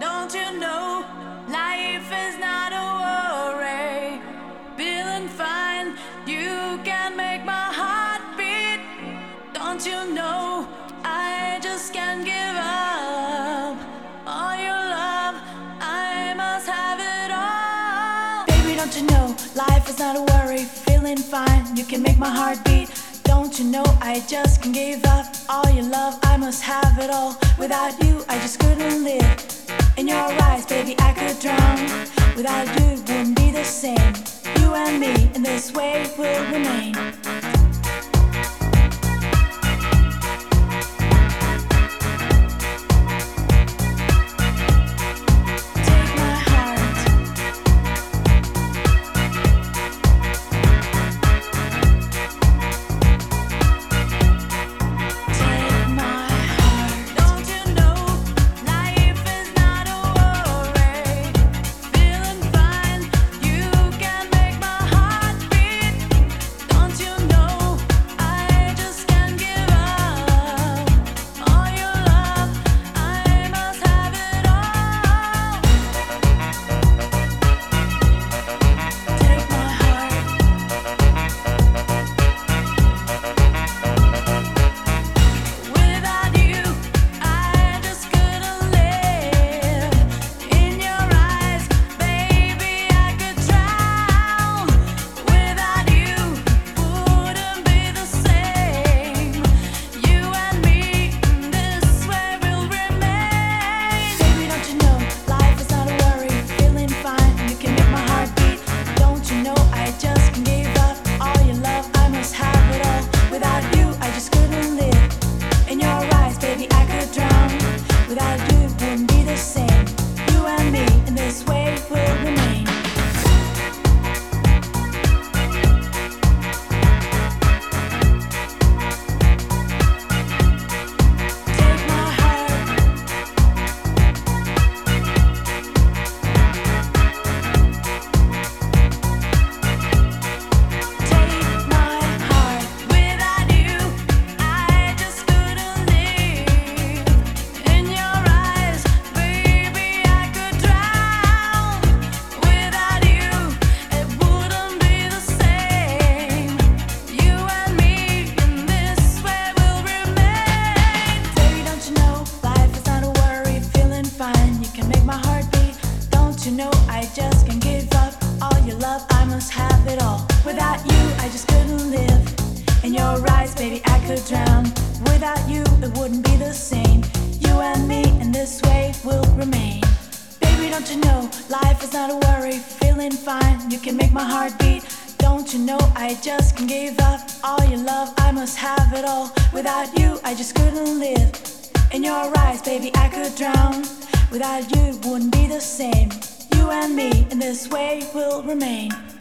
Don't you know life is not a worry? Feeling fine, you can make my heart beat. Don't you know I just can't give up all your love? I must have it all. Baby, don't you know life is not a worry? Feeling fine, you can make my heart beat. Don't you know I just can't give up all your love? I must have it all. Without you, I just couldn't live. In your eyes, baby, I could drown. Without you, it wouldn't be the same. You and me, in this way, will remain. You know I just can't give up all your love, I must have it all. Without you, I just couldn't live. In your eyes, baby, I could drown. Without you, it wouldn't be the same. You and me, in this way, will remain. Baby, don't you know, life is not a worry. Feeling fine, you can make my heart beat. Don't you know, I just can't give up all your love, I must have it all. Without you, I just couldn't live. In your eyes, baby, I could drown. Without you, it wouldn't be the same. You and me, in this way, will remain.